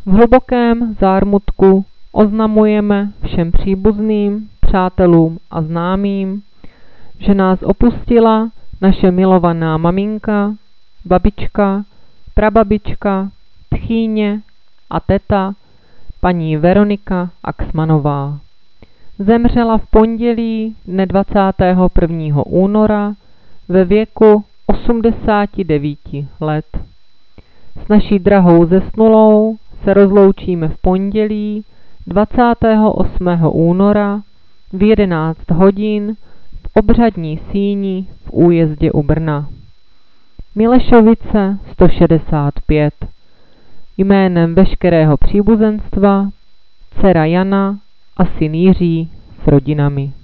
V hlubokém zármutku oznamujeme všem příbuzným, přátelům a známým, že nás opustila naše milovaná maminka, babička, prababička, tchýně a teta, paní Veronika Axmanová. Zemřela v pondělí dne 21. února ve věku 89 let. S naší drahou zesnulou se rozloučíme v pondělí 28. února v 11 hodin v obřadní síni v Újezdě u Brna. Milešovice 165. Jménem veškerého příbuzenstva dcera Jana a syn Jiří s rodinami.